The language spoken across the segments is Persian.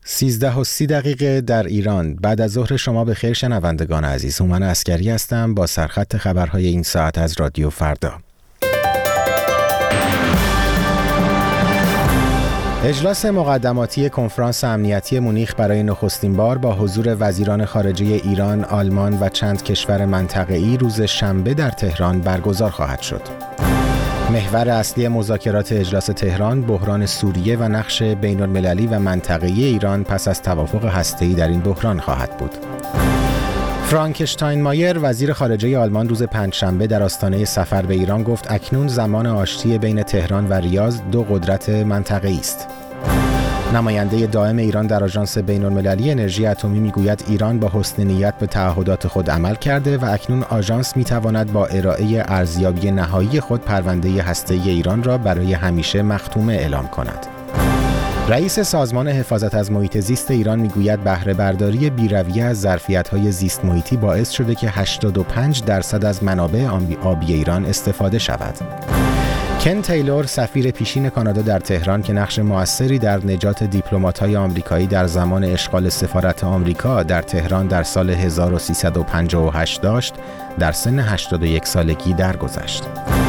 13:30 در ایران. بعد از ظهر شما به خیر شنوندگان عزیز. هومن عسکری هستم با سرخط خبرهای این ساعت از رادیو فردا. اجلاس مقدماتی کنفرانس امنیتی مونیخ برای نخستین بار با حضور وزیران خارجه ایران، آلمان و چند کشور منطقه‌ای روز شنبه در تهران برگزار خواهد شد. محور اصلی مذاکرات اجلاس تهران بحران سوریه و نقش بین‌المللی و منطقه‌ای ایران پس از توافق هسته‌ای در این بحران خواهد بود. فرانک اشتاینمایر وزیر خارجه آلمان روز پنجشنبه در آستانه سفر به ایران گفت اکنون زمان آشتی بین تهران و ریاض دو قدرت منطقه‌ای است. نماینده دائم ایران در آژانس بین‌المللی انرژی اتمی میگوید ایران با حسن نیت به تعهدات خود عمل کرده و اکنون آژانس میتواند با ارائه ارزیابی نهایی خود پرونده هسته‌ای ایران را برای همیشه مختومه اعلام کند. رئیس سازمان حفاظت از محیط زیست ایران میگوید بهره برداری بی‌رویه از ظرفیت‌های زیست محیطی باعث شده که 85% از منابع آبی ایران استفاده شود. کن تیلور سفیر پیشین کانادا در تهران که نقش موثری در نجات دیپلمات‌های آمریکایی در زمان اشغال سفارت آمریکا در تهران در سال 1358 داشت، در سن 81 سالگی درگذشت.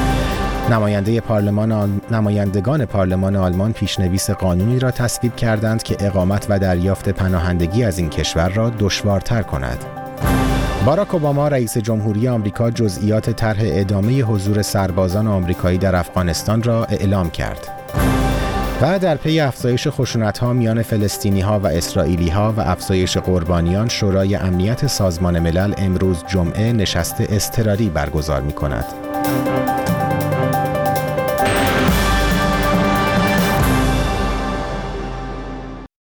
نمایندگان پارلمان آلمان پیشنویس قانونی را تصویب کردند که اقامت و دریافت پناهندگی از این کشور را دشوارتر کند. باراک اوباما رئیس جمهوری آمریکا جزئیات طرح ادامه حضور سربازان آمریکایی در افغانستان را اعلام کرد. و در پی افزایش خشونت‌ها میان فلسطینی‌ها و اسرائیلی‌ها و افزایش قربانیان، شورای امنیت سازمان ملل امروز جمعه نشست اضطراری برگزار می‌کند.